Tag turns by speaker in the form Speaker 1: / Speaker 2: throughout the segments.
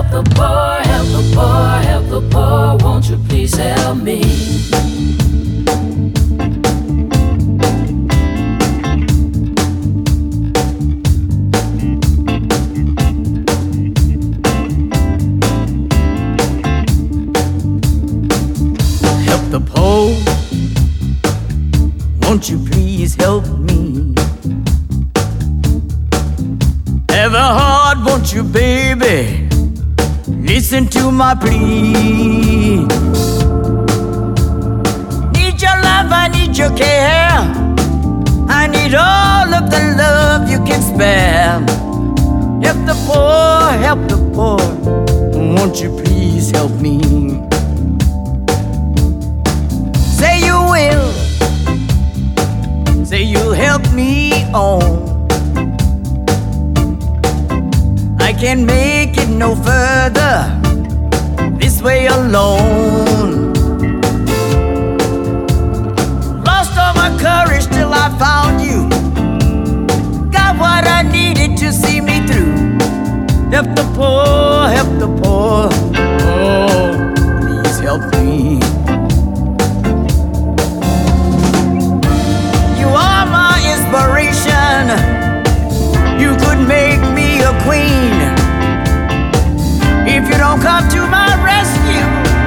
Speaker 1: the poor, help the poor, help the poor. Won't you please help me?
Speaker 2: Help the poor, won't you please help me? Have a heart, won't you, baby? Listen to my plea. Need your love, I need your care. I need all of the love you can spare. Help the poor, won't you please help me? Say you will, say you'll help me on. I can't make it no further this way alone. Lost all my courage till I found you. Got what I needed to see me through. Help the poor, help the poor. Oh, please help me. You are my inspiration. You could make me a queen. If you don't come to my rescue,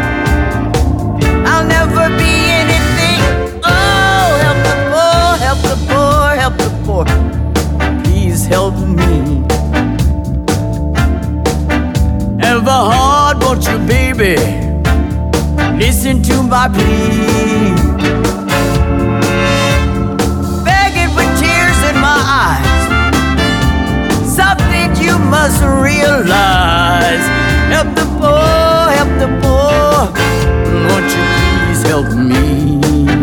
Speaker 2: I'll never be anything. Oh, help the poor, help the poor, help the poor. Please help me. Have a heart, won't you, baby? Listen to my plea. Begging with tears in my eyes. Something you must realize. Help the poor, won't you please help me?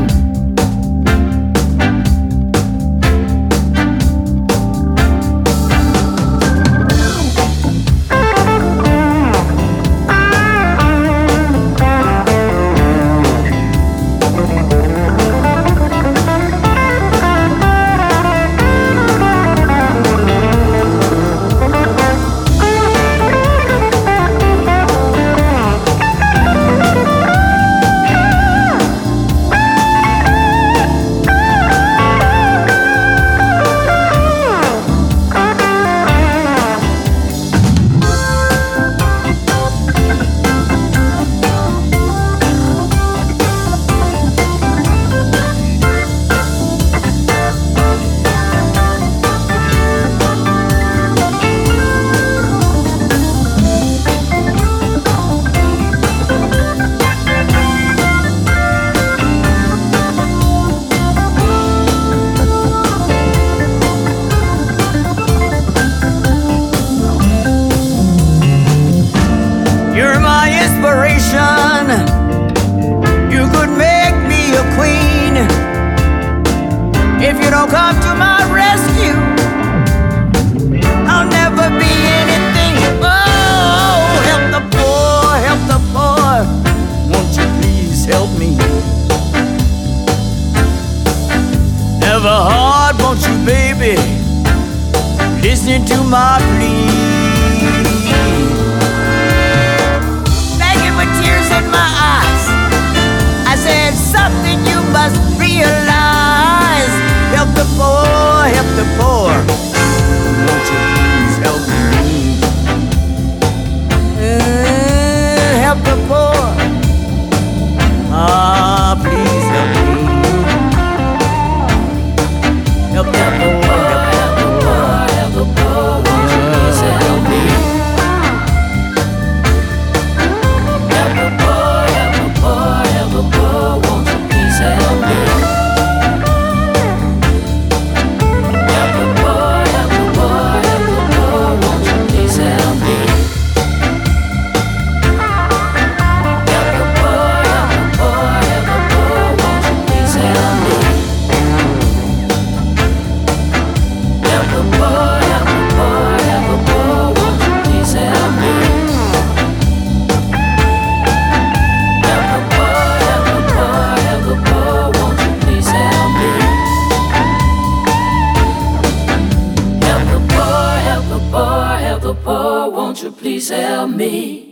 Speaker 2: You could make me a queen. If you don't come to my rescue, I'll never be anything. Oh, help the poor, won't you please help me? Have a heart, won't you, baby? Listen to my plea. With tears in my eyes, I said something you must realize. Help the poor, won't you please help me? Help the poor, please help me. Help the poor, help the poor, help the poor, won't you please help me?
Speaker 1: Help the poor, the poor, won't you please help me?